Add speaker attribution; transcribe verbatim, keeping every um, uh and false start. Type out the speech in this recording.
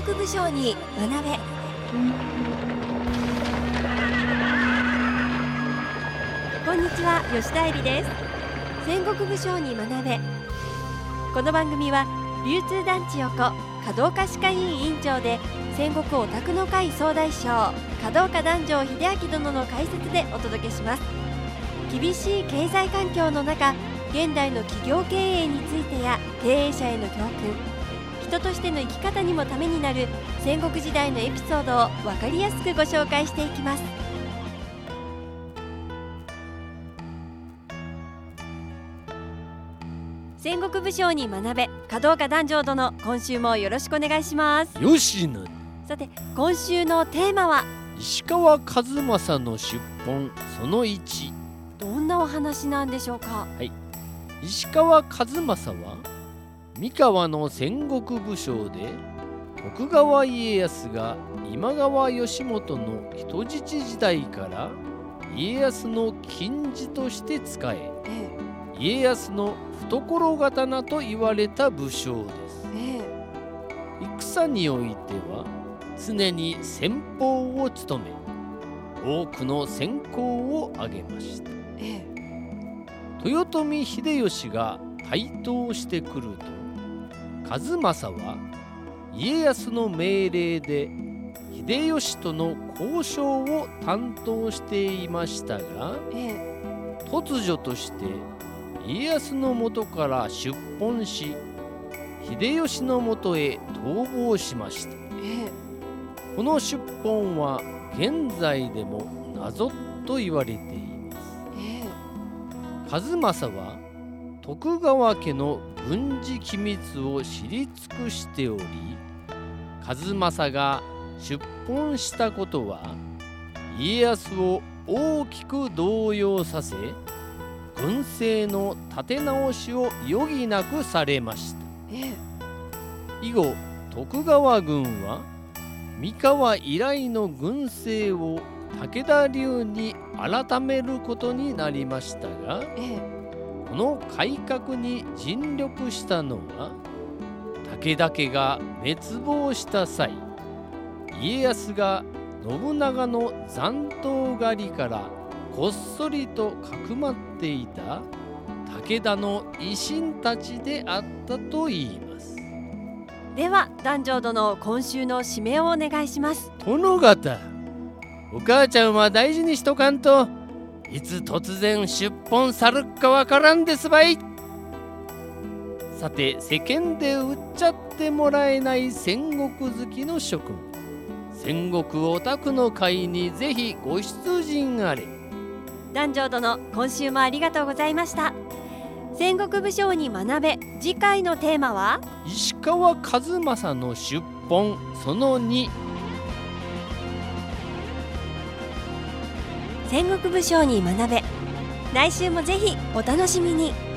Speaker 1: 国武将に学べ。こんにちは、吉田恵里です。戦国武将に学べ。この番組は流通団地横華道家歯科医院院長で戦国オタクの会総大将華道家壇上秀明殿の解説でお届けします。厳しい経済環境の中、現代の企業経営についてや経営者への教訓、人としての生き方にもためになる戦国時代のエピソードを分かりやすくご紹介していきます。戦国武将に学べ、華道家壇上殿、今週もよろしくお願いします。
Speaker 2: よしな。
Speaker 1: さて、今週のテーマは
Speaker 2: 石川数正の出奔そのいち。
Speaker 1: どんなお話なんでしょうか。
Speaker 2: はい、石川数正は三河の戦国武将で、徳川家康が今川義元の人質時代から家康の近侍として仕え、
Speaker 1: ええ、
Speaker 2: 家康の懐刀と言われた武将です。
Speaker 1: え
Speaker 2: え、戦においては常に先鋒を務め、多くの戦功を挙げました。
Speaker 1: え
Speaker 2: え、豊臣秀吉が台頭してくると、数正は家康の命令で秀吉との交渉を担当していましたが、
Speaker 1: ええ、
Speaker 2: 突如として家康の元から出奔し、秀吉の元へ逃亡しました。
Speaker 1: ええ、
Speaker 2: この出奔は現在でも謎と言われています。
Speaker 1: え
Speaker 2: え、数正は徳川家の軍事機密を知り尽くしており、数正が出奔したことは家康を大きく動揺させ、軍政の立て直しを余儀なくされました。
Speaker 1: ええ、
Speaker 2: 以後徳川軍は三河以来の軍政を武田流に改めることになりましたが、
Speaker 1: ええ、
Speaker 2: この改革に尽力したのは武田家が滅亡した際、家康が信長の残党狩りからこっそりとかくまっていた武田の威信たちであったといいます。
Speaker 1: では壇上殿、今週の締めをお願いします。
Speaker 2: 殿方、お母ちゃんは大事にしとかんと、いつ突然出奔さるかわからんですばい。さて、世間で売っちゃってもらえない戦国好きの諸君、戦国オタクの会にぜひご出陣あれ。
Speaker 1: 壇上殿、今週もありがとうございました。戦国武将に学べ、次回のテーマは
Speaker 2: 石川数正の出奔そのに。
Speaker 1: 戦国武将に学べ、来週もぜひお楽しみに。